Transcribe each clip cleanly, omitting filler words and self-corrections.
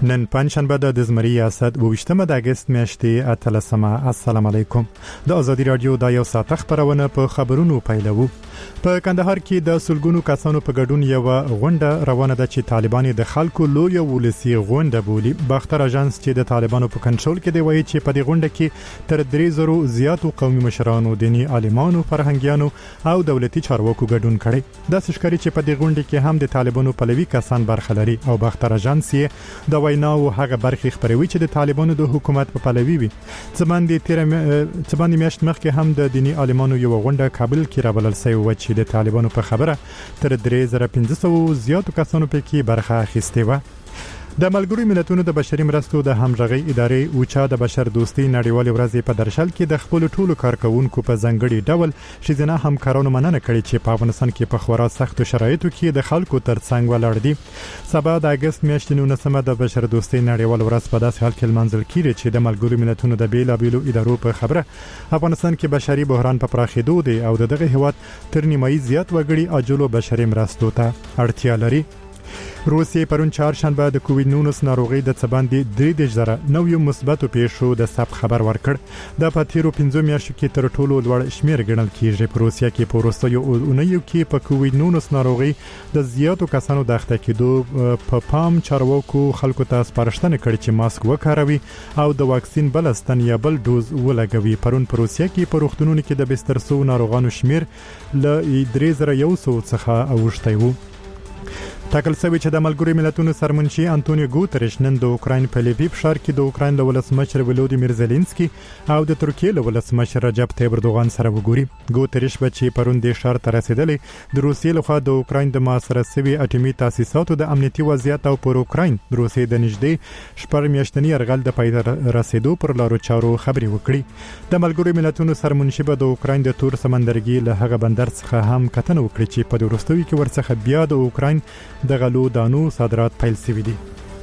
نن پنجشنبه د زمری ریاست 28 د اگست میاشتې اتلسمه. السلام علیکم. د ازادي رادیو د یو ساعت خبرونه په خبرونو پیلوو. په کندهار کې د سلګونو کسانو په ګډون یو غونډه روانه ده چې طالبان د خلکو لوی ولسی غونډه بولي. باختر اژانس چې د طالبانو په کنټرول کې دی وایي چې په دې غونډه کې تر 3,000 زیاتو قومي مشرانو، دینی عالمانو، فرهنګیانو او دولتي چارواکو ګډون کړي. د سشکري چې په دې غونډه کې هم د طالبانو پلوي کسان برخه لري او باختر اژانس د ویناو هغه برخې خبروي چې د طالبانو د حکومت په پلوي وي. څباندې میاشت مخکې هم د دینی عالمانو یو غونډه کابل کې رابلل شوې و چې د طالبانو په خبره تر 3,500 زیاتو کسانو پکې برخه اخیستې و. د ملګرو ملتونو د بشري مرستو د همغږي ادارې اوچا د بشر دوستي نړیوال ورځ په درشل کې د خپل ټولو کارکونکو په ځنګړي ډول شیزنه همکارانو مننه کړې چې په افغانستان کې په خورا سخت شرایطو کې د خلکو ترڅنګ ولاړ دي. سبا د اگست میاشتې 19 د بشر دوستي نړیوال ورځ په داسې حال کې لمانځل کیږي چې د ملګرو ملتونو د بیلابیلو ادارو په خبره افغانستان کې بشري بحران په پراخېدو دی او دغه هیواد تر نیمایي زیات وګړي اجلو بشري مرستو ته اړتیا لري. روسیې پرون چهارشنبه د کووډ 19 ناروغي د څباندې 3,000 نویو مثبتو پیښو د ثبت خبر ورکړ. د پاتیرو 15 میاشتو کې تر ټولو لوړ شمیر ګڼل کیږي. په روسیا کې په وروستیو اونیو کې په کووډ 19 ناروغي د زیاتو کسانو د اخته کېدو په پام چارواکو خلکو ته سپارښتنه کړې چې ماسک وکاروي او د واکسین بل استن یا بل ډوز ولګوي. پرون په روسیا کې په روغتونونو کې د بستر سو ناروغانو شمیر ل 3,100 څخه اوښتی و. ټاکل شوی چې د ملګرو ملتونو سرمنشي انټونیو ګوتریش نن د اوکراین په لیویف ښار کې د اوکراین د ولسمشر ولودیمیر زيلنسکي او د ترکیې د ولسمشر رجب طيب اردوغان سره وګوري. ګوتریش به چې پرون د ښار ته رسیدلې د روسیې لخوا د اوکراین د محاصره شوی اټومي تاسیساتو د امنیتي وضعیت او پر اوکراین د روسیې د نږدې شپږ میاشتنی یرغل د پای رسیدو پر لارو چارو خبري وکړي. د ملګرو ملتونو سرمنشي به د اوکراین د تور سمندرګي له هغه بندر څخه هم کتنه وکړي چې په وروستیو کې ورڅخه بیا د اوکراین د غلو دانو صادرات پیل شوي دي.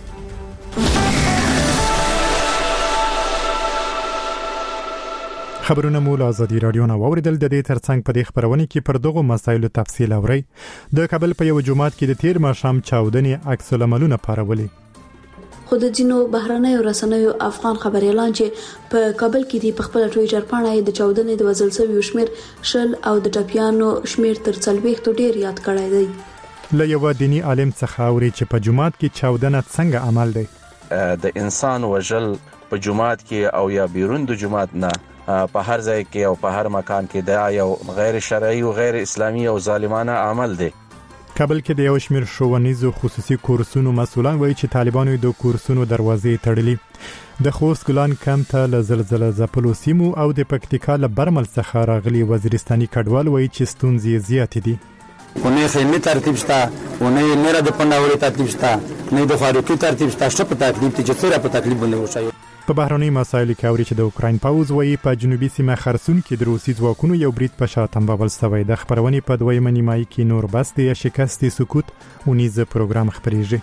خبرونه مو له ازادي رادیو نه واوریدل. د دې ترڅنګ په دې خبرونه کې پر دغه مسایلو تفصیل اورئ. د کابل په یو جمعات کې د تیر ماښام چاودنې عکس العملونه پارولي. خو د جنو بهرانه رسنیو افغان خبريالان چې په کابل کې د خپل ټویټر باندې د چاودنې د وزل سوي شمیر شل او د ټاپیانو شمیر تر 40 ډیر یاد کړی دی. له یو دینی عالم څخه اوري چې په جمعات کې چاودنه څنګه عمل دی. د انسان وجل په جمعات کې او یا بیرون د جمعات نه په هر ځای کې او په هر مکان کې دا یو غیر شرعي او غیر اسلامي او ظالمانه عمل دی. کابل کې د یو شمیر ښوونیزو خصوصي کورسونو مسؤلان وایي چې طالبانو د کورسونو دروازې تړلې. د خوست ګلان کمپ ته له زلزلې ځپلو سیمو او د پکتیکا له برمل څخه راغلي وزیرستاني کډوال وایي چې ستونزې زیاتې دي. اونې خیمه ترتیب شته، اونې نه را د پناوړي ترتیب شته، نه د خارقي ترتیب شته، شپه ترتیب چې څوره په تکلیف باندې وشي. په بهرني مسایلو کې اوري چې د اوکراین پاوز وایي په جنوبي سیمه خرسون کې د روسي ځواکونو یو برید په شاتم بابل سوی. د خبرونې په دویمه نیمایي کې نور بس د شکست سکوت اونیزه پروګرام خبريږي.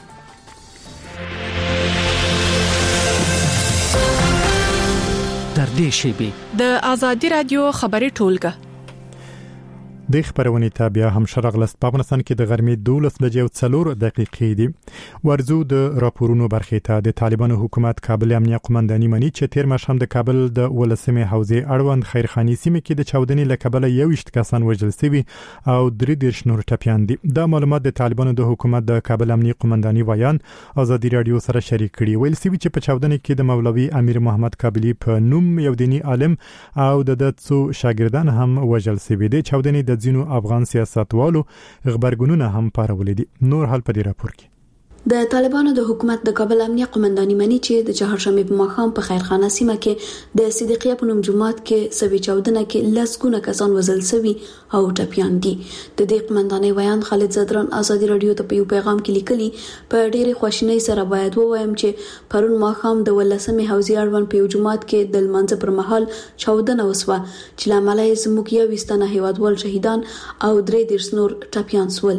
در دې شیبه د ازادي رادیو خبري ټولګه د خبرونه تابع هم شرغلست په افغانستان کې د غرمې 12 بجې او 4 دقیقې دي. ورزو د راپورونو برخې ته د طالبانو حکومت کابل امنیه قومنداني مني چې تیر ماښام د کابل د ولسمې حوزې اړوند خیرخاني سیمه کې د چاودنې له کبله 21 کسان وژل شوي او 3 نور ټپيان دي. دا معلومات د طالبانو د حکومت د کابل امنیه قومنداني ویان ازادي رادیو سره شریک کړي. ویل سوي چې په چاودنې کې د مولوي امیر محمد کابلی په نوم یو دینی عالم او د څو شاګردان هم وژل شوي دي. چاودنې د ځینو افغان سیاستوالو خبرګونونه هم پارولې دي. نور حال په دې راپور کې د طالبانو د حکومت د کابل امنیه قومنداني مني چې د چهارشنبه په ماښام په خیرخانه سیمه کې د صدیقیه په نوم جماعت کې سوي چاودنه کې لسګونه کسان وژل شوي او ټپيان دي. د دې قومنداني ویان خالد زدران ازادي رادیو ته په یو پیغام کې لیکلي په ډېرې خوشنۍ سره باید ووایم چې پرون ماښام د ولسمې حوزې اړوند په یو جماعت کې د لمانځه پر مهال چاودنه وسوه چې لامل یې زموږ یو وستانه هیوادوال شهیدان او 3 نور ټپيان سول.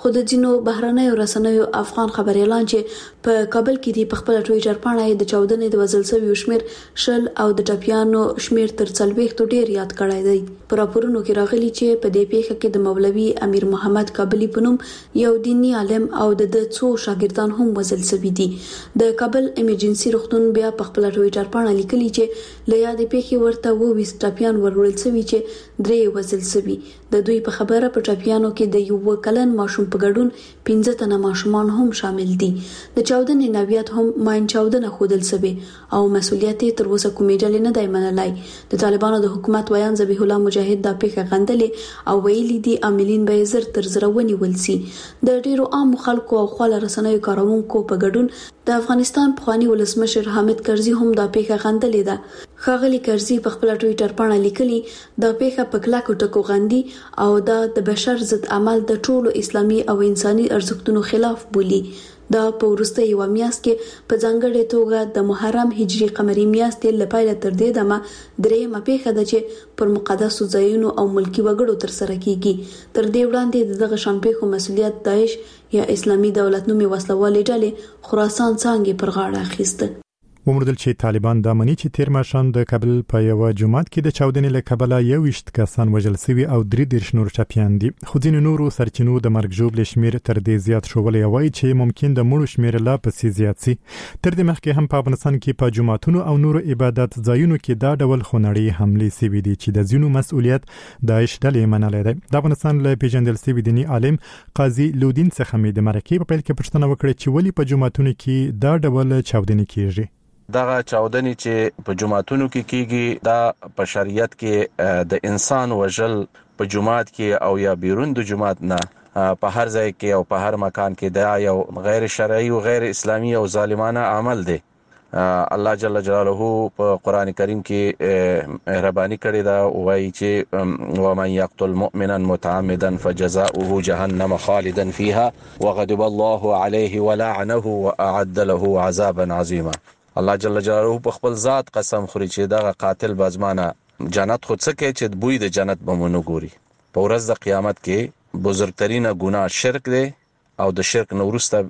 خو د ځینو بهرنیو رسنیو افغان خبري اعلان چې په کابل کې دی په خپل ټویټر باندې د چاودنې د وزل سوي شمیر شل او د ټپیانو شمیر تر 40 ډیر یاد کړای دی. په راپورونو کې راغلي چې په دې پیښه کې د مولوي امیر محمد کابلی پنوم یو دینی عالم او د څو شاګردان هم وزل سوي دي. د کابل ایمرجنسي روغتون بیا په خپل ټویټر باندې لیکلي چې لیا د پیښې ورته 20 ټپیان ورول سوي چې 3 وزل سوي. د دوی په خبره په ټپیانو کې د یو کلن ماشوم په ګډون 15 تنه ماشومان هم شامل دي. د چاودنې نویات هم ماین چاودنه خودل سوي او مسولیت تر اوسه کومې ډلې نه دی منلای. د طالبانو د حکومت ویان ذبیح الله مجاهد د پیښه غندلې او ویلي دي عاملین به زر تر زر ونیول سي. د ډیرو عام خلکو او خپل رسنیو کارونکو په ګډون د افغانستان پخوانی ولسمشر حامد کرزي هم د پیښه غندلې ده. خاغلی کرزي په خپل ټویټر باندې لیکلي د پیښه په کلاکو ټکو غندي او د بشر ضد عمل د ټولو اسلامي او انساني ارزښتونو خلاف بولي. دا په وروسته یو میاشت کې په ځانګړې توګه د محرم هجری قمری میاشت لپاره تر دې دمه درېمه پیښه ده چې پر مقدسو ځایونو او ملکی وګړو تر سره کیږي. تر دې وړاندې دغه شان پیښو مسولیت داعش یا اسلامي دولت نومي وسلوالې ډلې خراسان څنګه پر غاړه اخیسته. ومردل چې طالبان د منی چې تیر ماښام د کابل په یو جمعات کې د چاودنې له کبله 21 کسان وژل شوي او 3 نور ټپیان دي. خو ځینې نورو سرچینو د مرګ ژوبل شمیر تر دې زیات شوولې وایي چې ممکن د مړو شمیر لا پسې زیات شي. تر دې مخکې هم په افغانستان کې په جمعاتونو او نورو عبادت ځایونو کې دا ډول خونړۍ حملې شوي دي چې د ځینو مسؤلیت داعش ډلې منلې ده. د افغانستان له پیژندل شوي دینی عالم قاضي لودین څخه مې د مرکې په پیل کې پوښتنه وکړه چې ولې په جمعاتونو کې دا ډول چاودنې کیږي. دغه چاودنې چې په جمعاتونو کې کیږي دا په شریعت کې د انسان وژل په جمعات کې او یا بیرون د جمعات نه په هر ځای کې او په هر مکان کې دا یو غیر شرعي او غیر اسلامي او ظالمانه عمل دی. الله جل جلاله په قران کریم کې مهرباني کړې ده وایي چې ومن يقتل مؤمنا متعمدا فجزاؤه جهنم خالدا فيها وغضب الله عليه ولعنه واعد له عذابا عظيما. الله جل جلاله په خپل ذات قسم خوري چې دا قاتل بازمانه جنت خود څه کوي چې بوی د جنت بمونو ګوري. په ورځ د قیامت کې بزرګترینه ګناه شرک دی او د شرک نورسته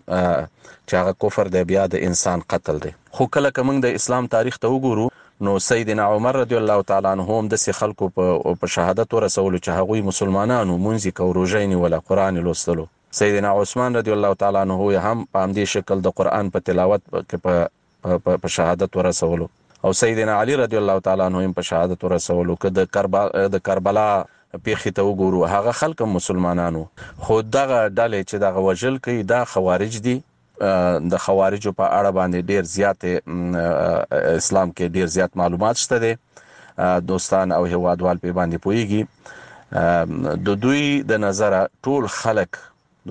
چې هغه کفر دی بیا د انسان قتل دی. خو کله کوم د اسلام تاریخ ته وګورو نو سیدنا عمر رضی الله تعالی عنہ هم د خلکو په شهادت ورسول چې هغه مسلمانانو مونږی کو روزینی ولا قران لوستلو. سیدنا عثمان رضی الله تعالی عنہ هم په همدې شکل د قران په تلاوت کې په شهادت ورسولو او سیدنا علی رضی الله تعالی عنہ په شهادت ورسولو. که د کربلا پیښې ته وګورو هغه خلک مسلمانانو خو دغه ډلې چې دغه وجل کوي دا خوارج دي. د خوارجو په اړه باندې ډیر زیات اسلام کې ډیر زیات معلومات شته دي. دوستان او هوادوال په باندې پويږي. د دوی د نظر ټول خلک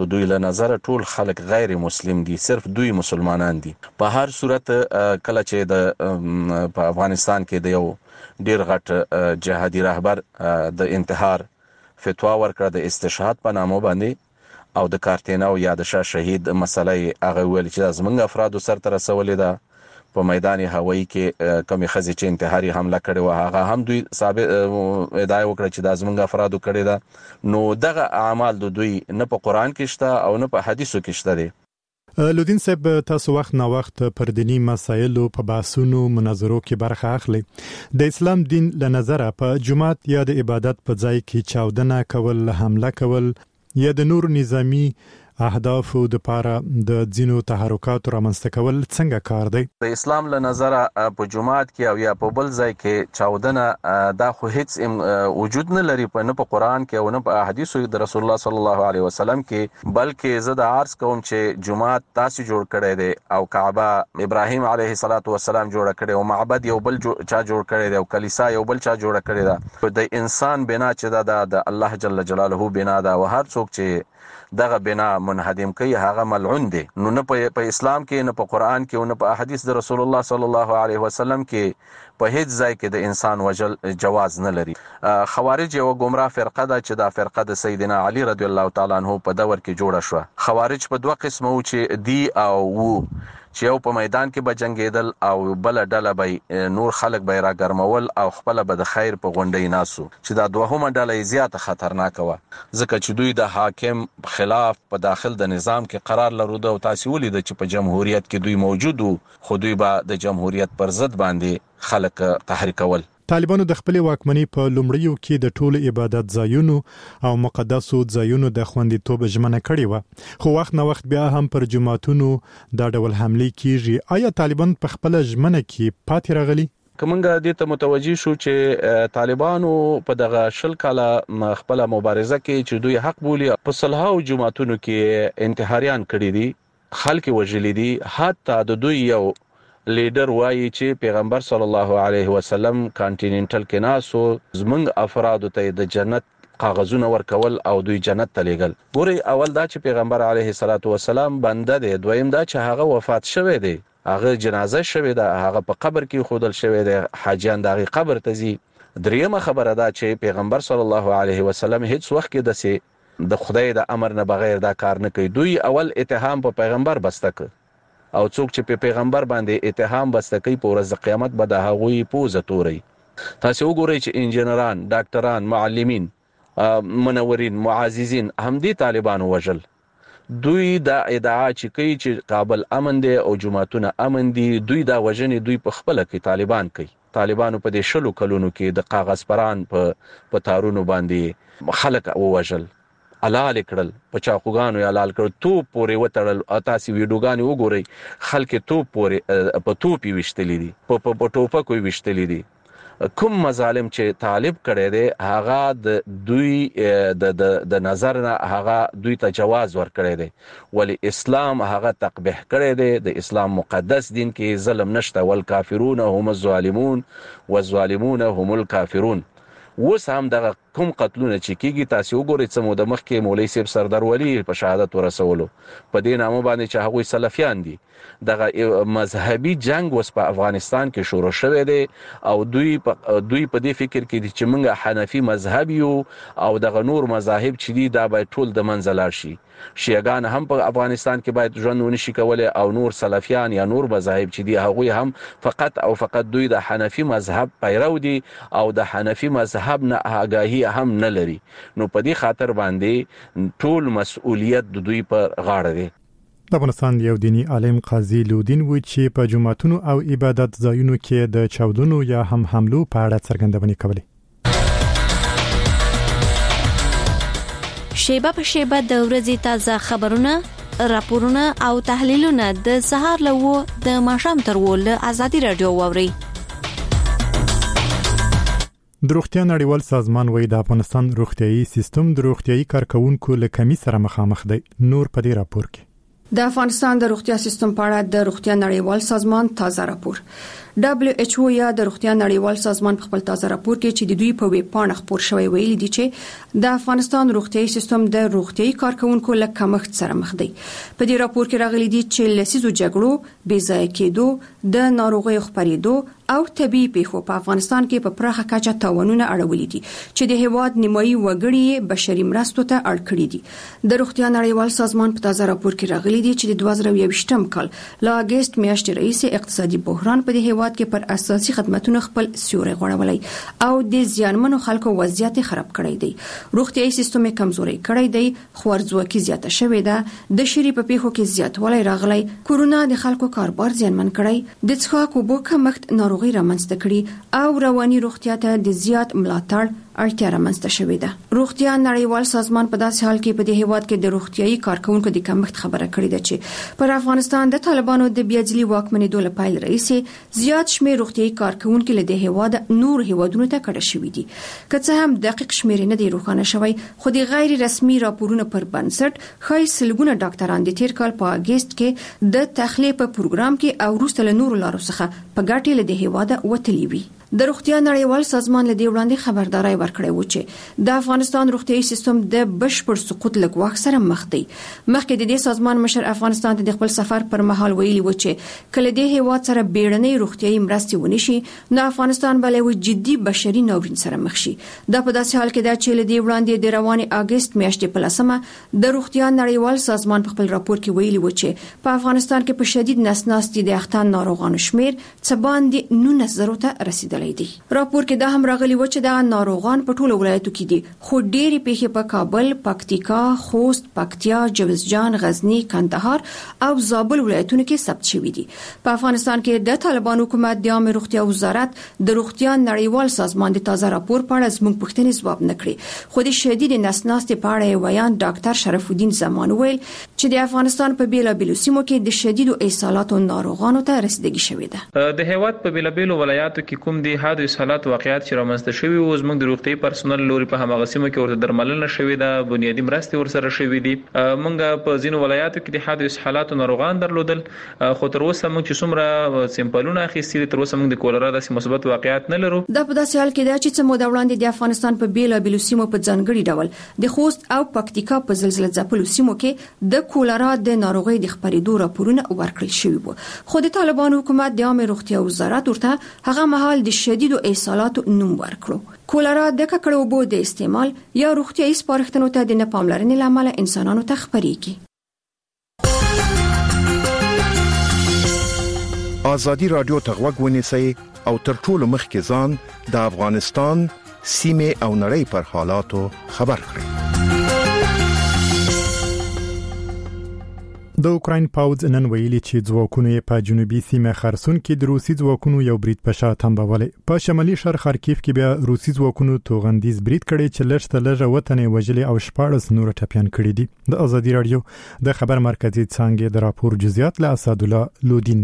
ټول خلک غیر مسلم دي، صرف دوی مسلمانان دي. په هر صورت کله چې په افغانستان کې د یو ډیر غټ جهادي رهبر د انتحار فتوا ورکړه د استشهاد په نامه باندې او د کارتیناو یا د شاه شهید مسلې هغه ویل چې زمونږ افرادو سره تر رسولې ده. په میدان هوایی کې کمی خزي چې انتحاري حمله کړې و هغه هم دوی ثابت ادعا وکړه چې د زمونږ افرادو کړې ده. نو دغه اعمال د دوی نه په قران کې شته او نه په حدیثو کې شته دي. لودین صاحب تاسو وخت نا وخت پر دینی مسایلو په بحثونو مناظرو کې برخه اخلي. د اسلام دین له نظره په جمعات یا د عبادت په ځای کې چاودنه کول، حمله کول یا د نور نظامی اهداف د پاره د ځینو تحرکات رامنځته کول څنګه کار دی؟ د اسلام له نظره په جمعات کې او یا په بل ځای کې چاودنه دا خو هیڅ وجود نه لري په نه په قران کې او نه په احادیثو د رسول الله صلی الله علیه وسلم کې. بلکې زه د عرض کوم چې جمعات تاسو جوړ کړی دی او کعبه ابراهیم علیه السلام جوړ کړی او معبد یو بل چا جوړ کړی دی او کلیسا یو بل چا جوړ کړی ده. د انسان بنا چې د الله جل جلاله بنا ده او هر څوک چې دغه بنا منهدم کوي هغه ملعون دي. نو نه په اسلام کې نه په قران کې او نه په احادیث د رسول الله صلی الله علیه وسلم کې په هیڅ ځای کې د انسان وجل جواز نه لري. خوارج یو گمراه فرقه ده چې دا فرقه د سیدنا علی رضی الله تعالی عنہ په دور کې جوړه شو. خوارج په دوه قسمه و چې دی او چې یو په میدان کې به جنگیدل او بل ډله به نور خلک به راګرمول او خپل به د خیر په غونډې ناسو چې دا دوهمه ډله زیاته خطرناک و ځکه چې دوی د حاکم خلاف په داخل د نظام کې قرار لرود او تاسو ولید چې په جمهوریت کې دوی موجود وو خو دوی به د جمهوریت پر ضد باندې خلک تحریکول. طالبانو د خپل واکمنۍ په لومړیو کې د ټولو عبادت ځایونو او مقدسو ځایونو د خوندیتوب ژمنه کړې و خو وخت نه وخت بیا هم پر جماعتونو دا ډول حمله کیږي. آیا طالبان په خپل ژمنه کې پاتې راغلي؟ کومنګ دې ته متوجي شو چې طالبانو په دغه شل کاله خپل مبارزه کې چې دوی حق بولي په صلحو جماعتونو کې انتحاریان کړی دي خلک وجلی دي حتی د دوی یو لیډر وایي چې پیغمبر صلی الله علیه وسلم کانټیننټل کې ناسو زمنګ افراد ته د جنت کاغذونه ورکول او دوی جنت ته لېګل. ګوري اول دا چې پیغمبر علیه الصلاۃ والسلام بنده دی دویم دا چې هغه وفات شوی دی هغه جنازه شوی ده هغه په قبر کې خودل شوی دی حاجیان دغه قبر ته ځي. دریمه خبره دا چې پیغمبر صلی الله علیه وسلم هیڅ وخت کې د خدای د امر نه بغیر دا کار نه کوي. دوی اول اتهام په پیغمبر بسته ک او څوک چې په پیغمبر باندې اتهام بسته کوي په ورځ د قیامت به د هغوی پوزه توري. تاسو وګورئ چې انجنيران ډاکټران معلمین منورین معززین هم دي طالبانو وجل. دوی دا ادعا چې کوي چې کابل امن دی او جماعتونه امن دي دوی دا وجنې دوی په خپل کې طالبان کوي. طالبانو په دې شلو کلونو کې د کاغذ پران په تارونو باندې خلک ووجل حلال کړل په چاقوګانو یا حلال کړل توپ پورې وتړل تاسو ویډیوګانې وګورئ خلک توپ پورې په توپي وشتلې دي په ټوپکو وشتلې دي. کوم مظالم چې طالب کړي دي هغه د دوی د نظر نه هغه دوی ته جواز ور کړی دی ولی اسلام هغه تقبیح کړی دی. د اسلام مقدس دین کې ظلم نشته والکافرون هم الظالمون والظالمون هم الکافرون. وس هم دغه کوم قتلونه چې کیږي تاسو وګورئ چې مو د مخ کې مولوی صاحب سردار ولی په شهادت ورسولو په دې نامه باندې چې هغه سلفیان دي. دغه مذهبي جنگ وس په افغانستان کې شروع شوه دی او دوی په دې فکر کې دي چې موږ حنفي مذهب یو او دغه نور مذاهب چې دي دا باید ټول د منځ لاړ شي. شیعاګان هم په افغانستان کې باید ژوند ونشي کولای او نور سلفیان یا نور مذاهب چې دي هغه هم فقط دوی د حنفي مذهب پیرو دي او د حنفي مذهب نه آگاهی هم نه لري. نو په دې خاطر باندې ټول مسؤلیت د دوی پر غاړه دی. د افغانستان یو دینی عالم قاضي لودین و چې په جماعتونو او عبادت ځایونو کې د چاودنو یا هم حملو په اړه څرګندونې کولې. شیبه په شیبه د ورځې تازه خبرونه، راپورونه او تحلیلونه د سهار له د ماښام تر ول ازادي رادیو ووري. د روغتیا نړیوال سازمان وایي د افغانستان روغتيایي سیستم د روغتيایي کارکونکو له کمی سره مخامخ دی. نور په دې راپور کې د افغانستان د روغتیا سیستم په اړه د روغتیا نړیوال سازمان تازه راپور WHO یا د روغتیا نړیوال سازمان په خپل تازه راپور کې چې د دوی په ویب پاڼه خپور شوی ویلي دي چې د افغانستان روغتیايي سیستم د روغتیايي کارکونکو له کمښت سره مخ دی. په دې راپور کې راغلي دي چې لسیزو جګړو، بې ځای کېدو، د ناروغیو خپرېدو او طبي پیښو په افغانستان کې په پراخه کچه تاوانونه اړولي دي چې د هیواد نیمایي وګړي بشري مرستو ته اړ کړي دي. د روغتیا نړیوال سازمان په تازه راپور کې راغلي دي چې د 2021م کال له اگست میاشتې راهیسې اقتصادي بحران په هیواد کې پر اساسي خدماتو خپل سیوري غوړولای او د زیانمنو خلکو وضعیت خراب کړی دی. روغتيایي سیستم کمزوري کړی دی، خوارځواکي زیاته شوې ده، د شری په پیښو کې زیاتوالی راغلی، کورونا د خلکو کاروبار زیانمن کړی، د څښاک اوبو کمښت ناروغي رامنځته کړي او رواني روغتیا ته د زیات ملاتړ اړتیا رامنځته شوې ده. روغتیا نړیوال سازمان په داسې حال کې په دې هیواد کې د روغتيایي کارکونکو د کمښت خبره کړې ده چې پر افغانستان د طالبانو د بیاځلي واکمنېدو له پیل راهیسې زیات شمېر روغتيایي کارکونکو له دې هیواد نور هیوادونو ته کډه شوې دي. که څه هم دقیق شمېر نه دی روښانه شوی، خو د غیر رسمي راپورونو پر بنسټ ښایي سلګونه ډاکټران د تیر کال په اگست کې د تخلیه په پروګرام کې او وروسته له نورو لارو څخه په ګټې له دې هیواد وتلی وي. د روغتیا نړیوال سازمان له دې وړاندې خبرداري ورکړې و چې د افغانستان روغتيایي سیستم د بشپړ سقوط له ګواښ سره مخ دی. مخکې د دې سازمان مشر افغانستان ته د خپل سفر پر مهال ویلي و چې کله د هیواد سره بیړنۍ روغتيایي مرستې ونشي نو افغانستان به له جدي بشري ناورین سره مخ شي. دا په داسې حال کې ده چې له دې وړاندې د رواني اگست میاشتې په لسمه د روغتیا نړیوال سازمان په خپل راپور کې ویلي و چې په افغانستان کې په شدید نسناستي د اختان ناروغانو شمیر څه باندې 19,000 ته رسیدلی دی. راپور کې دا هم راغلی و چې دا ناروغان په ټولو ولایتو کې دي، خو ډېری پیښې په کابل، پکتیکا، خوست، پکتیا، جوزجان، غزنی، کندهار او زابل ولایتونو کې ثبت شوي دي. په افغانستان کې د طالبان حکومت د عامه روغتیا وزارت د روغتیا نړیوال سازمان د تازه راپور په اړه زموږ پوښتنې ځواب نه کړې، خو د شدید نسناستي په اړه ویان ډاکټر شرف الدین زمان ویل چې د افغانستان په بیلابیلو سیمو کې د شدید اسهالاتو ناروغانو ته رسیدګي شوې ده. د هیواد په بیلابیلو ولایاتو کې کوم دي حادث اسهالات واقعیت چې رامنځته شوي او زموږ د روغتي پرسونل لوري په همغه سیمه کې ورته درملنه شوې ده، بنیادی مرستې ورسره شوې دي. موږ په ځینو ولایاتو کې د حادث اسهالات ناروغان درلودل، خو تر اوسه موږ چې څومره سیمپلونه اخیستي تر اوسه موږ د کولرا د مثبت واقعیت نه لرو. دا په داسې حال کې ده چې څه موده وړاندې د افغانستان په بیلابیلو سیمو په ځانګړي ډول د خوست او پکتیکا په زلزلې ځپلو سیمو کې د کولرا د ناروغۍ د خپرېدو راپورونه ورکړل شوي وو، خو د طالبان حکومت د عامه روغتیا وزارت ورته هغه مهال د شدید اسهالاتو نوم ورکړو. کولرا د ککړو اوبو د استعمال یا روغتیایي سپارښتنو ته د نه پاملرنې لامل انسانانو ته خپرېږي. ازادي رادیو ته غوږ ونیسئ او تر ټولو مخکې ځان د افغانستان سیمه او نړۍ پر حالاتو خبر کړئ. د اوکراین پاوځ نن ویلي چې ځواکونه په جنوبي سیمه خرسون کې د روسي ځواکونو یو برید په شا تنبولې. په شمالي شهر خارکیف کې بیا روسي ځواکونو توغندیز برید کړی چې لږ ته لږه وطن وژلي او 14 نور ټپيان کړي دي. د ازادي رادیو د خبر مرکزي څنګه د راپور جزئیات له اسد الله لودین.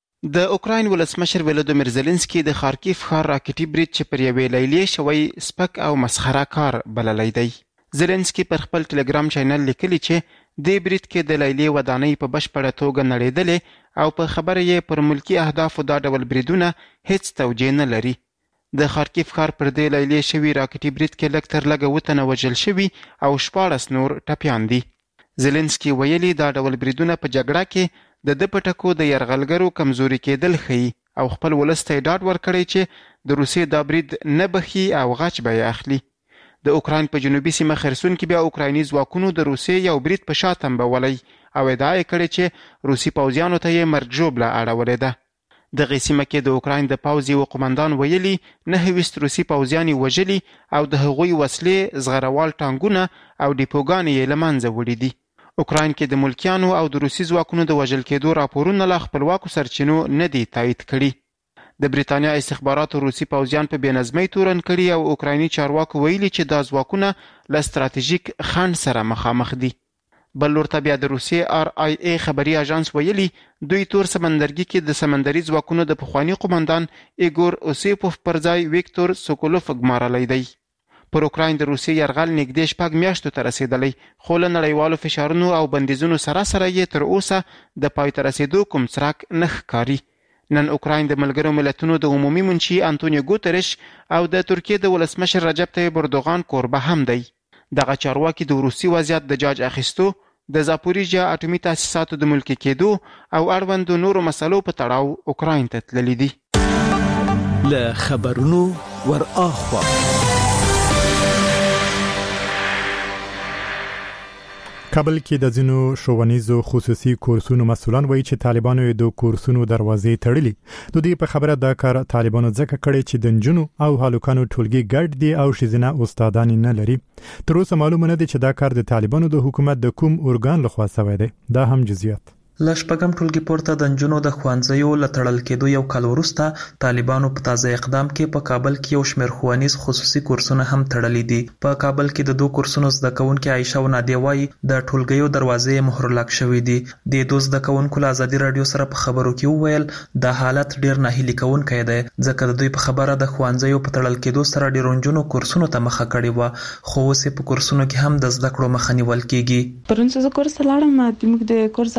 د اوکراین ولسمشر ولودیمیر زيلنسکي د خارکیف ښار راکټي برید چې پر یوې لیلې شوی سپک او مسخره کار بللی دی. زيلنسکي پر خپل ټلګرام چینل لیکلی چې د برید کې د لیلې ودانۍ په بشپړه توګه نړېدلې او په خبره یې پر ملکی اهدافو دا ډول بریدونه هیڅ توجیه نه لري. د خارکیف ښار پر دې لیلې شوی راکټي برید کې لږ تر لږه وطن وژل شوي او 14 نور ټپیان دي. زيلنسکي ویلي دا ډول بریدونه په جګړه کې د پټکو د يرغلګرو کمزوري کېدل ښيي او خپل ولسته ډاډ ورکړي چې د روسیې دا برید نه بخي او غچ به اخلي. د اوکراین په جنوبي سیمه خرسون کې بیا اوکرایني ځواکونو د روسیې یو برید په شا تنبولی او ادعا یې کړې چې روسي پوځیانو ته یې مرګ ژوبله اړولې ده. دغه سیمه کې د اوکراین د پوځ یو قومندان ویلي 9 روسي پوځیان وژلي او د هغوی وسلې، زغروال ټانګونه او ډیپوګانې یې له منځه وړي دي. اوکراین کې د ملکیانو او د روسي ځواکونو د وژل کېدو راپورونه له خپلواکو سرچینو نه دي تایید کړي. د بریتانیا استخباراتو روسي پوځیان په بېنظمۍ تورن کړي او اوکرایني چارواکو ویلي چې دا ځواکونه له ستراتیژیک خنډ سره مخامخ دي. بل لورته بیا د روسیې RIA خبري اژانس ویلي دوی تور سمندرګي کې د سمندري ځواکونو د پخوانی قومندان ایګور اوسیپوف پر ځای ویکتور سوکولوف ګمارلی دی. پر اوکراین د روسیې یرغل نږدې 6 میاشتو ته رسیدلی، خو له نړیوالو فشارونو او بندیزونو سره یې تر اوسه د پای ته رسیدو کوم څرک نه ښکاري. نن اوکراین د ملګرو ملتونو د عمومي منشي انټونیو ګوتریش او د ترکیې د ولسمشر رجب طیب اردوغان کوربه هم دی. دغه چارواکي د روسي وضعیت د جاج اخیستو، د زاپوریژیا اټومي تاسیساتو د ملکي کېدو او اړوندو نورو مسلو په تړاو اوکراین ته تللي دي. له خبرونو ور اخوا کابل کې د ځینو ښوونیزو خصوصي کورسونو مسؤلان وایي چې طالبانو د کورسونو دروازې تړلي. د دې په خبره دا کار طالبانو ځکه کړی چې د نجونو او هلکانو ټولګي ګډ دي او ښځینه استادان نه لري. تر اوسه معلومه نه دي چې دا کار د طالبانو د حکومت د کوم ارګان لخوا شوی دی. دا هم جزئیات. له شپږم ټولګي پورته د نجونو د ښوونځیو له تړل کېدو یو کال وروسته طالبانو په تازه اقدام کې په کابل کې یو شمېر ښوونیز خصوصي کورسونه هم تړلي دي. په کابل کې د 2 کورسونو زده کوونکي عایشه او نادیه وایي د ټولګیو دروازې مهر لاک شوي دي. د 2 زده کوونکو له ازادي رادیو سره په خبرو کې وویل دا حالت ډیر ناهیلي کوونکی دی ځکه د دوی په خبره د ښوونځیو په تړل کېدو سره ډیرو نجونو کورسونو ته مخه کړې وه، خو اوس په کورسونو کې هم د زده کړو مخه نیول کېږي. پرون زه کورس ته لاړم، موږ د کورس دروازه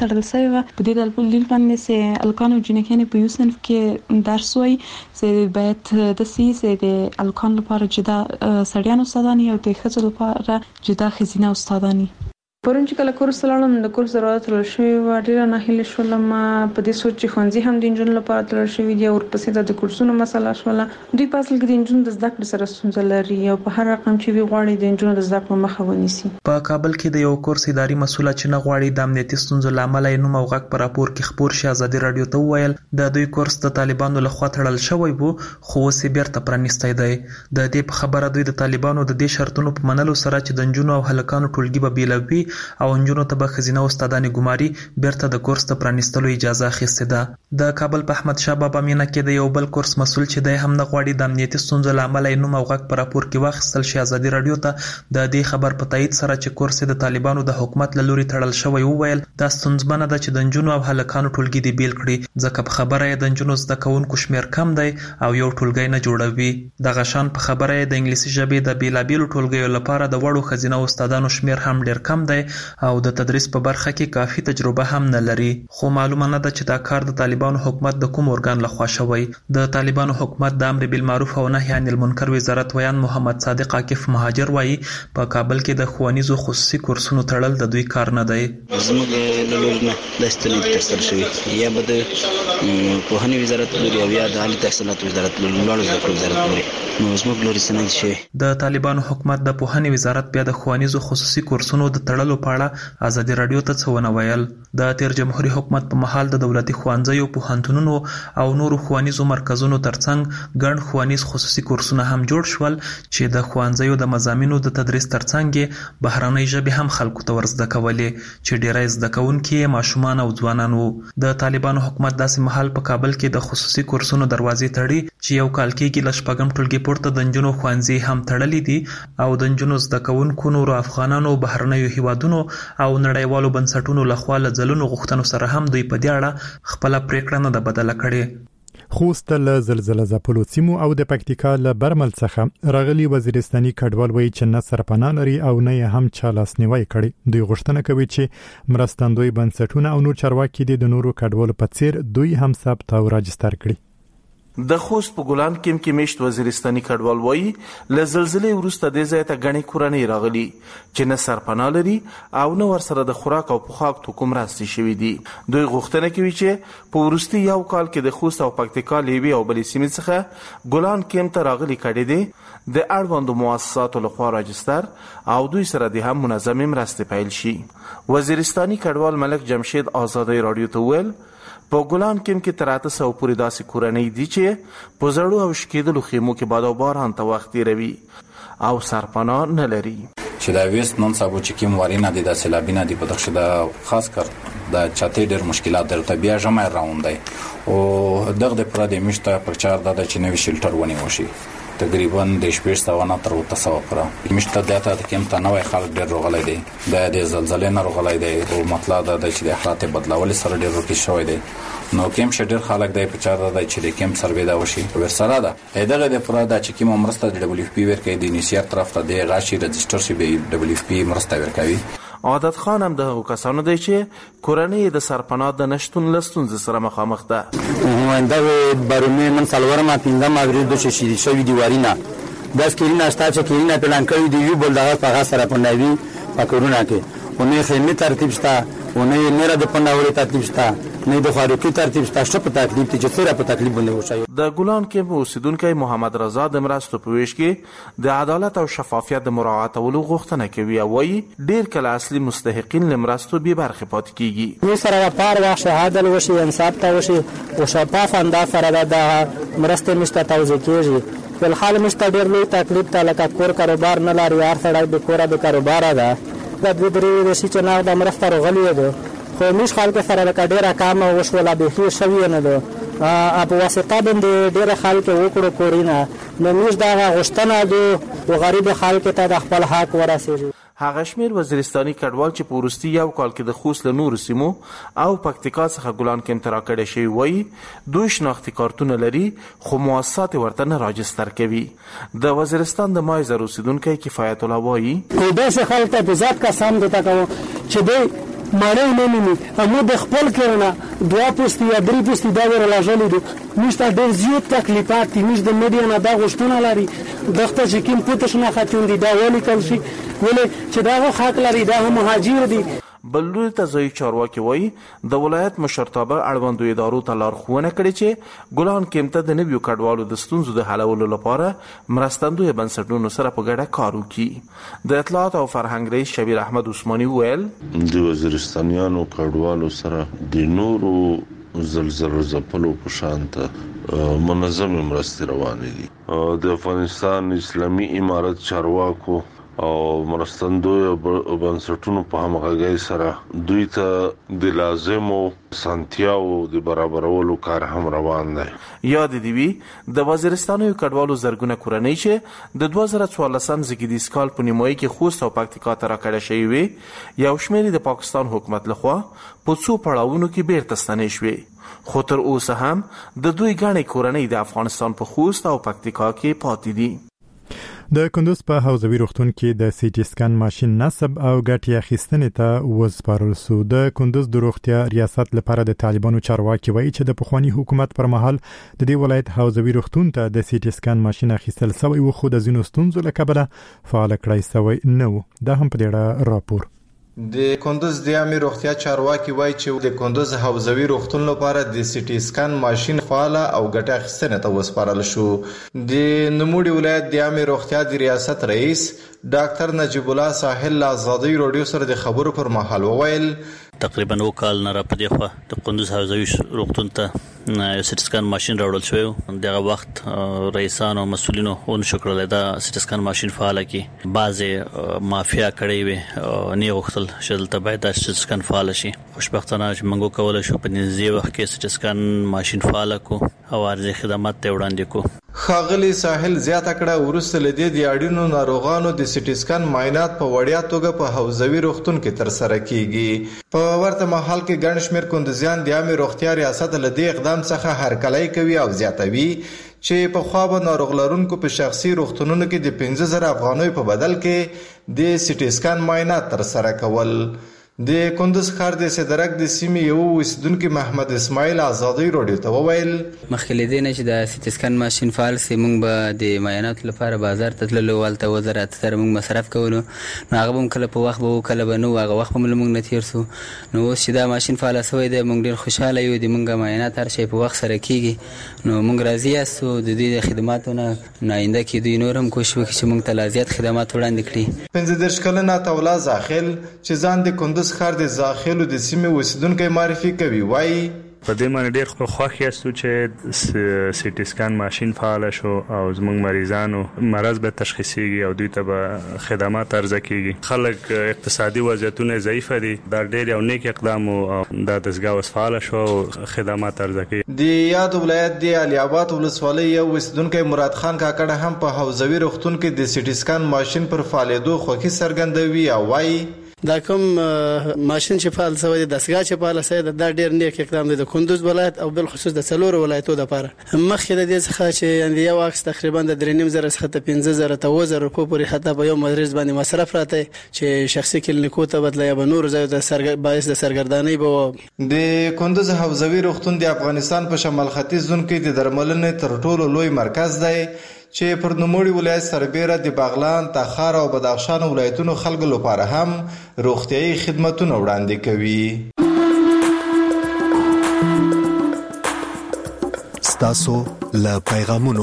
تړل شوی و. په دې دلیل باندې چې الکان او جنکان په یو صنف کې درس وایي چې باید د سیسه د الکان لپاره جدا سړیان استادانی او د ښځو لپاره جدا ښځینه استادانی. پرون چې کله کورس لاړم د کورس ضرورت تل شوی و ډیره ناهیله شولم په دې سوچ چې خونځي هم د انجن لپاره تل شوی دی او ورپسې د کورسونو مسله شوله. دوی په اصل کې د انجن د زده کړې سره ستونزه لري او په هر رقم چې وی غواړي د انجن د زده کړې مخه ونیسي. په کابل کې د یو کورس اداري مسؤل چې نه غواړي د امنیتي ستونزو لامل یې نوم او غږ پر راپور کې خبر شي ازادي رادیو ته وویل د دوی کورس د طالبانو لخوا تړل شوی وو خو اوس یې بیرته پرانیستی دی. د دې په خبره دوی د طالبانو د دې شرطونو په منلو سره چې د انجونو او هلکانو ټولګي به بیلوي او انجونو ته به ښځینه استادانې ګماري بیرته د کورس د پرانیستلو اجازه اخیستې ده. د کابل په احمد شاه بابا مینه کې د یو بل کورس مسؤل چې دی هم نه غواړي د امنیتي ستونزو له امله یې نوم او غږ په راپور کې واخیستل شي ازادي راډیو ته د دې خبر په تایید سره چې کورس د طالبانو د حکومت له لوري تړل شوی وویل دا ستونزمنه ده چې د نجونو او هلکانو ټولګي دې بیل کړي ځکه په خبره یې د نجونو زده کوونکو شمیر کم دی او یو ټولګی نه جوړوي. دغه شان په خبره یې د انګلیسي ژبې د بیلابیلو ټولګیو لپاره د وړو ښځینه استادانو شمیر هم ډیر کم دی او د تدریس په برخه کې کافي تجربه هم نه لري. خو معلومه نه ده چې دا کار د طالبانو حکومت د کوم ارګان لخوا شوی. د طالبانو حکومت د امر بالمعروف او نهي عن المنکر وزارت ویان محمد صادق عاکف مهاجر وایي په کابل کې د ښوونیزو خصوصي کورسونو تړل د دوی کار نه دی. زموږ له لوري نه د استناد ترسره شوی یا به د پوهنې وزارت لوري او یا د عالی تحصیلات وزارت لوري لوړ زده کړو وزارت لوري نو زموږ لوري سند شي. د طالبانو حکومت د پوهنې وزارت بیا د ښوونیزو خصوصي کورسونو د تړلو په اړه ازادي راډیو ته څه ونه ویل. د تیر جمهوریت حکومت په مهال د دولتي ښوونځیو پوهنتونونو او نورو ښوونیزو مرکزونو ترڅنګ ګڼ ښوونیز خصوصي کورسونه هم جوړ شول چې د ښوونځیو د مضامینو د تدریس ترڅنګ بهرنۍ ژبې هم خلکو ته ورزده کولې چې ډیری زده کوونکي ماشومان او ځوانان وو. د طالبانو حکومت داسې مهال په کابل کې د خصوصي کورسونو دروازې تړي چې یو کال کېږي له شپږم ټولګي پورته د نجونو ښوونځي هم تړلي دي او د نجونو زده کوونکو نورو افغانانو بهرنیو هیوادونو او نړیوالو بنسټونو لخوا له ځلونو غوښتنو سره هم دوی په دې اړه خپل پریکړه نه ده بدله کړې. خوست له زلزلې ځپلو سیمو او د پکتیکا له برمل څخه راغلي وزیرستاني کډوال وایي چې نه سرپناه لري او نه هم چا لاسنیوي کړي. دوی غوښتنه کوي چې مرستندوی بنسټونه او نور چارواکي د نورو کډوالو په څیر دوی هم ثبت او راجستر کړي. د خوست په ګلان کې میشت وزیرستاني کډوال وایي له زلزلې وروسته د ځای ته غني کورنۍ راغلي چې نه سرپناه لري او نه ورسره د خوراک او پوښاک توکو مرستې شوي دي. دوی غوښتنه کوي چې په وروستي یو کال کې د خوست او پکتیکا لیوي او بلې سیمې څخه ګلان کې ته راغلي کډې دي د اړوندو مؤسساتو لخوا راجستر او دوی سره د هم منظم مرستې پیل شي. وزیرستاني کډوال ملک جمشید آزادۍ رادیو ته ویل په ګلان کې تر 800 پورې داسې کورنۍ دي چې په زړو او شکېدلو خیمو کې باد او باران ته وخت تیروي او سرپناه نه لري. چې دا ویست نن سبا چې کوم وارینه دي د سیلابینه دي په دغه د خاص کر د چاته ډېر مشکلات درته بیا جمع راوندي او دغه پر د مشته پر چار د چې نوې شلټر ونی وشي تقریبا د شپږ سوانه تر 900 پر مشته داته د کوم ته نوې خلک ډېر روغلای دي د زلزلې نه روغلای دي او مطلب دا چې د حالت بدلول سره ډېر روکی شوی دی نو کوم شډر خلک د پچار د چې د کوم سروې دا وشي ورسره ده دغه د پر د چې کوم مرسته د دبليو اف پی ورکې د انیشیټ طرف ته د غاشي رجستر شي د دبليو اف پی مرسته ورکوي. عادت خان هم د کسانو دی چې کورنۍ د سرپناه د نشټون لستون سره مخامخ ده. دا بارونه من سالور ما پینځه ماګری د شي شوی دیوارینا د سکرین استا چې کینه پلان کړی دی یو بل دغه په سره پناوي پکورونه کې اونې خیمه ترتیب شته اونې نه را د پناوړي ترتیب شته نه د خارقي ترتیب شته شپ تکلیف چې سره په تکلیف باندې وشي. د ګلان کې اوسیدونکو محمد رضا د مرستو په ویش کې د عدالت او شفافیت د مراعاتولو غوښتنه کوي او وايي ډیر کله اصلي مستحقین لمرستو به برخه پات کیږي. نو سره پار واخ شهادت وشي انصاف ته وشي او شفاف انداز سره د مرستې مشته توزیع کیږي. بل حال مشته ډیر لوی تکلیف ته لکه کور کاروبار نه لري هر سړی به کور به کاروبار ده د دوی درې د شي چې نه د مرسته غلي ده خو مش خلک سره لکه ډیره کام وشوله به هیڅ شوی نه ده په واسطه باندې ډیره خلک وکړو کورینه نو موږ دا غوښتنه ده او غریب خلک ته د خپل حق ورسېږي. هغه شمیر وزیرستاني کډوال چې په وروستي یو کال کې د خوست له نورو سیمو او پکتیکا څخه ګلان کې تر کړه شي وایي دوی شناختی کارتونه لري خو مؤسسات ورته نه راجستر کوي. د وزیرستان د مایزر اوسیدونکو کفایت الله وایي دا څه خلک ته ذات کا سم دته کو چې دوی مړی نه میني موږ د خپل کړنه 2 پوستي یا 3 پوستي دا ورلاژلې دي موږ ته ډېر زیات تکلیفات دي موږ د میډیا نه دا غوښتنه لري دغه چې کوم پوتش نه خاتون دي دا ولیکل شي ولې چې دا حق لري دا هم مهاجر دي. بللوري ته ځایي چارواکي وایي د ولایت مشرتابه اړوندو ادارو ته لارښوونه کړې چې ګلان کیمته د نویو کډوالو د ستونزو د حلولو لپاره مرستندویه بنسټونو سره په ګډه کار وکړي. د اطلاعات او فرهنګ رئیس شبیر احمد عثماني وویل د وزیرستانیانو کډوالو سره د نورو زلزلو ځپلو په شان ته منظم مرستې روانې دي. د افغانستان اسلامي امارت چارواکو او مرستندویه بنسټونو په همغږۍ سره دوی ته د لازمو سنتیاو د برابرولو کار هم روان دی. یاد دی وی د وزیرستانو کډوالو زرګونه کورنۍ چې د 2014 زیږدیز کال په نیمایي کې خوست او پکتیکا ته راکړه شوی وي یو شمېر د پاکستان حکومت لخوا په څو پړاوونو کې بیرته ستنې شوې خو تر اوسه هم د دوی غاڼې کورنۍ د افغانستان په خوست او پکتیکا کې پاتې دي. د کندوز په حوزوي روغتون کې د سی ټي سکان ماشين نصب او ګټې اخیستنې ته وسپارل شو. د کندوز د روغتیا ریاست لپاره د طالبانو چارواکي وایي چې د پخوانی حکومت پر مهال د دې ولایت حوزوي روغتون ته د سی ټي سکان ماشين اخیستل شوی و خو د ځینو ستونزو له کبله فعال کړای شوی نه و. دا هم په دې راپور د کندوز د عامه روغتیا چارواکي وایي چې د کندوز حوزوي روغتون لپاره د سی ټي سکان ماشين فعال او ګټه اخیستنه ته وسپارل شو. د نوموړي ولایت د عامه روغتیا د ریاست رئیس ډاکټر نجیب الله ساحل آزادۍ رادیو سره د خبرو پر مهال وویل تقریبا وکال نه را پدې خو د کندوز حوزوي روغتون ته یو سی ټي سکان ماشين راوړل شوی دغه وخت رئیسانو او مسولینو اون شکر لیدا سی ټي سکان ماشين فعال کی بعضه مافیا کړی وي نه غوښتل شل ته باید د سی ټي سکان فعال شي. خوشبختانه چې موږ کولای شو په نږدې وخت کې سی ټي سکان ماشين فعال کو او ارزي خدمات ته وړاندې کو. خاغلی ساحل زیاته کړه ورسته لدی د اړینو ناروغانو د سی ټي سکان معاینات په وړیا توګه په حوزوي روغتون کې تر سره کیږي. په ورته مهال کې ګڼ شمېر کندوزیان د عامه روغتیا ریاست له دې اقدام څخه هرکلی کوي او زیاتوي چې په خوا به ناروغ لرونکو په شخصي روغتونونو کې د 15000 افغانیو په بدل کې د سی ټي سکان معاینات تر سره کول. د کندوز ښار د صدرک د سیمې یو اوسیدونکو محمد اسماعیل آزادۍ رادیو ته وویل مخکې لیدې نه چې د سی ټي سکان ماشين فعال سي موږ به د معایناتو لپاره بازار ته تللو ولته وزارت سره موږ مصرف کوو نو هغه هم کله په وخت به کله به نو هغه وخت هم موږ نه تیر سو نو اوس چې دا ماشين فعال شوی دی موږ ډیر خوشاله یو د موږ معاینات هر شي په وخت سره کیږي نو موږ راضي یاستو د دې خدماتونو ناینده کې دوی نور هم کوشش وکړي چې موږ ته لازم خدمات وړاندې کړي. 15 کلنه تولا زاخل چې ځان د کندوز ښار د زاخلو د سیمې اوسیدونکو معرفي کوي وایي په دې باندې ډېر خوښ یاستو چې سی ټي سکان ماشين فعال شو او زموږ مریضانو مرض به تشخیصيږي او دوی ته به خدمات عرضه کیږي. خلک اقتصادي وضعیتونه ضعیف دي دا ډېر یو نیک اقدام او د دستګاه فعال شو خدمات عرضه کوي. د یاد ولایت د علي آباد ولسوالۍ یو اوسیدونکو مراد خان کاکړ هم په حوزوي روغتون کې د سی ټي سکان ماشين پر فعالیدو خوښي څرګندوي او وایي دا کوم ماشين چې فعال شوی د دستګاه چې فعال شوی دا ډېر نیک اقدام دی د کندوز ولایت او بل خصوص د څلور ولایتو لپاره. مخکې د دې څخه چې یو عکس تقریبا د 3.5 څخه ته 15000 ته 2000 روپیه پورې حتی په یو مریض باندې مصرف راته چې شخصي کلینیکو ته بدله یا نور ځای د باعث د سرګردانۍ به د کندوز حوزوي روغتون د افغانستان په شمال ختیځ زون کې د درملنې تر ټولو لوی مرکز دی چې پر نوموړي ولایت سربېره د باغلان، تخار او بدخشان ولایتونو خلکو لپاره هم روغتیايي خدماتونه وړاندې کوي. ستاسو له پیغامونو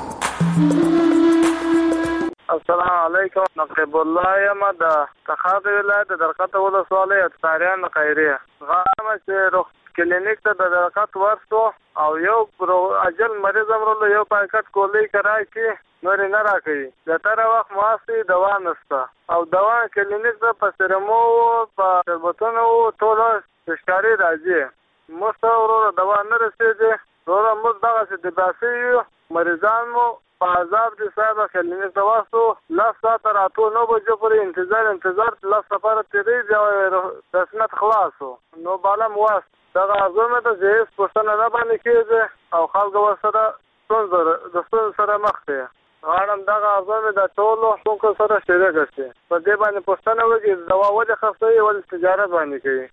السلام علیکم نقیب الله یم د تخار ولایت د درقته ولسوالۍ اتاریان خیریه غواړم چې کلینیک ته د درقت ورسو او یو اجل مریض امرلو یو پاکټ کولی کرای کی نور نه راکړي د تر وخت مواسي دوا نشته او دوا کلینیک ته پسرمو په شربتونو ټول تشکاری راځي مستورو دوا نه رسیږي ورو موږ دغه څه د باسي مریضانو په عذاب دي صاحب کلینیک ته واسو لاس ساعت راتو نو بجو پر انتظار لاس سفر تیری او رسمت خلاصو نو بالا مواس دغه ازمه د جهیز پښتنه نه باندې کېږي او خلک ورسره څنګه د څنګه سره مخ دي غواړم دغه ارزو د ټولو خلکو سره شریک کړم. په دې باندې پوښتنه وکړي دوا ولې خرڅوي ولې تجارت باندې کوي.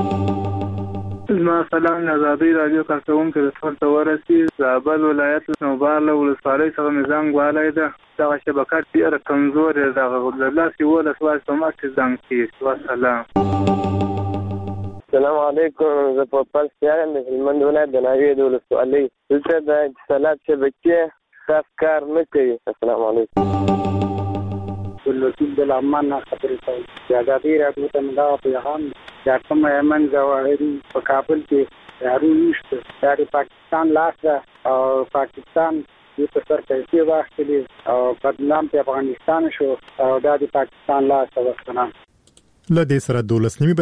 سلام آزادی رادیو کارکونکو د ټول تورسي زابل ولایت نوباله ولسوالۍ څخه میزان غوالای ده. دا شبکه ډیره کمزور ده. د لاسي ولا سوال سماک زنګ کی. والسلام. السلام علیکم. زه په پلسیان د هلمند ولایت د ناوې د ولسوالۍ دلته د اتصالات شبکې خاص کار نه کوي. السلام علیکم. ولوتین د لمن خبرې کوي. آزادی رادیو ته دا پیغام د کوم یمن ظواهري په کابل کې یارو نشته. د پاکستان لاس او پاکستان په سر پیسې واخلي او بدنام په افغانستان شو او د پاکستان لاس وسنه. لدې سره 12